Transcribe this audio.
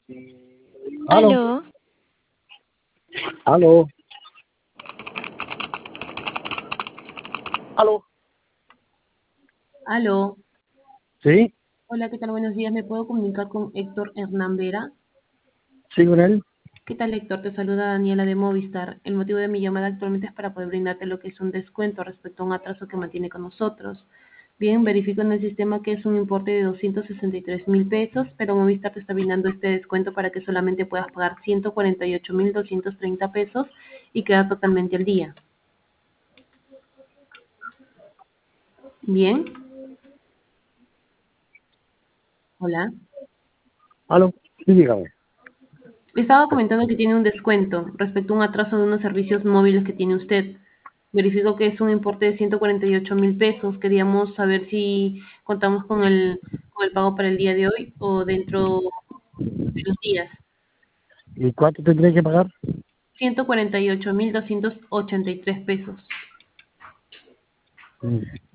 Aló, Aló, aló, aló. Aló, ¿Sí? hola, ¿qué tal? Buenos días. ¿Me puedo comunicar con Héctor Hernán Vera? ¿Sí con él? ¿Qué tal, Héctor? Te saluda Daniela de Movistar. El motivo de mi llamada actualmente es para poder brindarte lo que es un descuento respecto a un atraso que mantiene con nosotros. Bien, verifico en el sistema que es un importe de 263.000 pesos, pero Movistar te está brindando este descuento para que solamente puedas pagar 148.230 pesos y quedar totalmente al día. Bien, hola. Aló, sí, dígame. Le estaba comentando que tiene un descuento respecto a un atraso de unos servicios móviles que tiene usted. Verifico que es un importe de 148.000 pesos. Queríamos saber si contamos con el pago para el día de hoy o dentro de los días. ¿Y cuánto tendré que pagar? 148.283 pesos. Mm.